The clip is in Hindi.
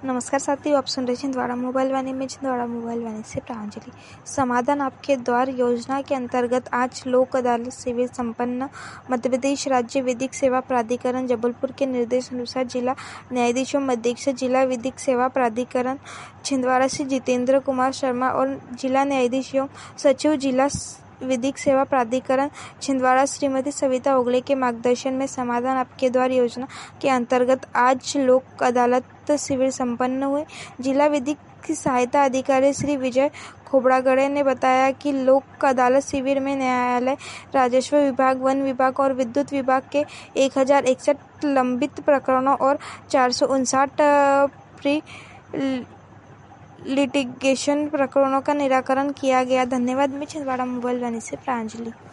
नमस्कार साथियों, आप सुन रहे छिंदवाड़ा मोबाइल वाणी में छिंदवाड़ा मोबाइल वाणी से प्रांजलि। समाधान आपके द्वार योजना के अंतर्गत आज लोक अदालत शिविर संपन्न। मध्य प्रदेश राज्य विधिक सेवा प्राधिकरण जबलपुर के निर्देश अनुसार जिला न्यायाधीशों मध्यक्षक जिला विधिक सेवा प्राधिकरण छिंदवाड़ा से जितेंद्र कुमार शर्मा और जिला न्यायाधीश एवं सचिव जिला विधिक सेवा प्राधिकरण छिंदवाड़ा श्रीमती सविता ओगले के मार्गदर्शन में समाधान आपके द्वार योजना के अंतर्गत आज लोक अदालत शिविर संपन्न हुए। जिला विधिक सहायता अधिकारी श्री विजय खोबड़ागड़े ने बताया कि लोक अदालत शिविर में न्यायालय, राजस्व विभाग, वन विभाग और विद्युत विभाग के 1061 लंबित प्रकरणों और 459 प्री लिटिगेशन प्रकरणों का निराकरण किया गया। धन्यवाद। मैं छिंदवाड़ा मोबाइल वाणी से प्रांजलि।